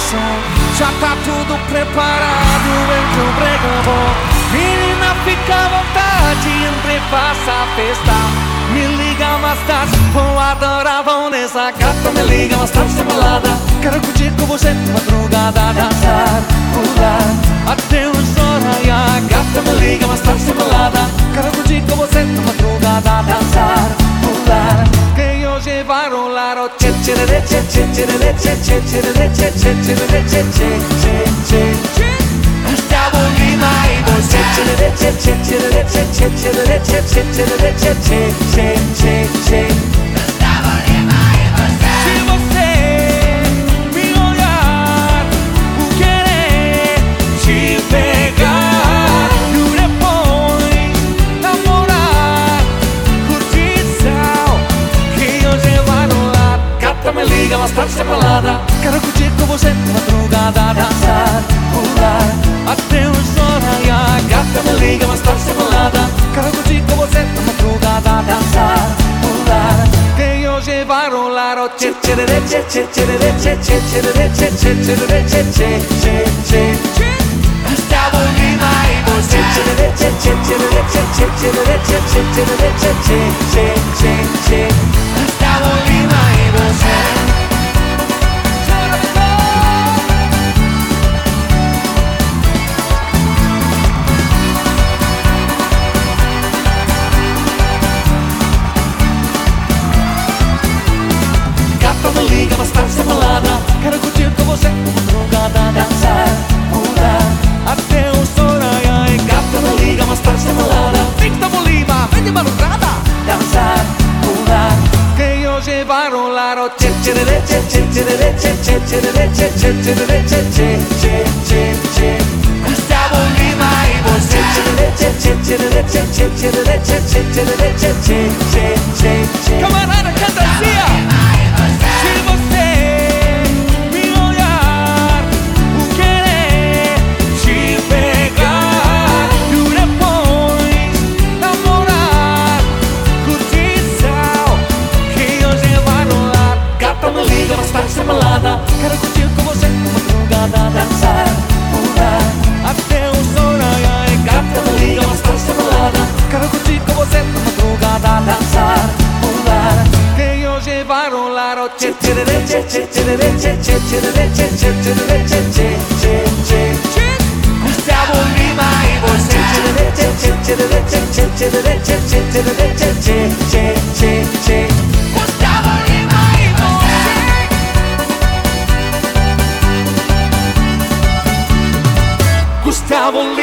som. Já tá tudo preparado, entre o bregão. Menina, fica à vontade, entre e faça a festa. Me liga mais tarde, vou adorar, vão nessa gata. Me liga mais tarde, sem balada. Quero curtir com você de madrugada, dançar, pular até o sol raiar. Gata, me liga mais tarde, sem balada. Quero curtir com você de madrugada, dançar, pular. Que hoje vai rolar o tchê tchê tchê tchê tchê tchê tchê tchê tchê tchê tchê tchê tchê tchê. Gustavo Lima e você tchê tchê tchê tchê tchê tchê tchê tchê tchê tchê tchê tchê tchê. Gustavo Lima e você. Se você me olhar, vou querer te pegar e depois namorar, curtição que hoje vai rolar. Gata, me liga mais tarde, sem balada. Quero curtir com você de madrugada, dançar, pular até o sol raiar. Gata, me liga mais tarde, sem balada. Quero curtir com você de madrugada, dançar, pular. Que hoje vai rolar o tchê tchê tchê tchê tchê tchê tchê tchê tchê tchê tchê tchê tchê. Gustavo Lima e você tchê tchê tchê tchê tchê tchê tchê tchê tchê tchê tchê. Gustavo Lima e você. Me liga mais tarde, sem balada. Quero curtir com você de madrugada, dançar, pular até o sol raiar. Gata, me liga mais tarde, sem balada. Gustavo Lima, vem de madrugada, dançar, pular. Que hoje vai rolar o tchê tchê tchê tchê tchê tchê tchê tchê tchê tchê tchê. Gustavo Lima e você tchê tchê tchê tchê tchê tchê tchê tchê tchê. Camarada, canta assim. Sem balada, quero curtir com você de madrugada, dançar, pular até o sol raiar. Gata, me liga mais tarde, sem balada. Quero curtir com você de madrugada, dançar, pular. Que hoje vai rolar o tchê tchê tchê tchê tchê tchê tchê tchê tchê tchê. Gustavo Lima e você tchê tchê tchê tchê tchê tchê tchê tchê. Gustavo Lima e você. Gustavo